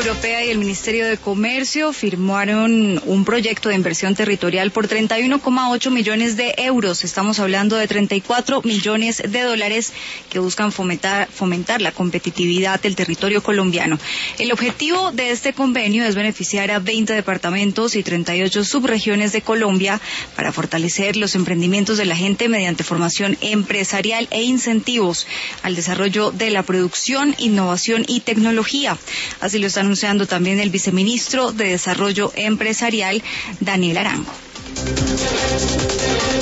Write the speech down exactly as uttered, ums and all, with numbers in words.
Europea y el Ministerio de Comercio firmaron un proyecto de inversión territorial por treinta y uno coma ocho millones de euros. Estamos hablando de treinta y cuatro millones de dólares que buscan fomentar, fomentar la competitividad del territorio colombiano. El objetivo de este convenio es beneficiar a veinte departamentos y treinta y ocho subregiones de Colombia para fortalecer los emprendimientos de la gente mediante formación empresarial e incentivos al desarrollo de la producción, innovación y tecnología. Así lo está anunciando también el viceministro de Desarrollo Empresarial, Daniel Arango.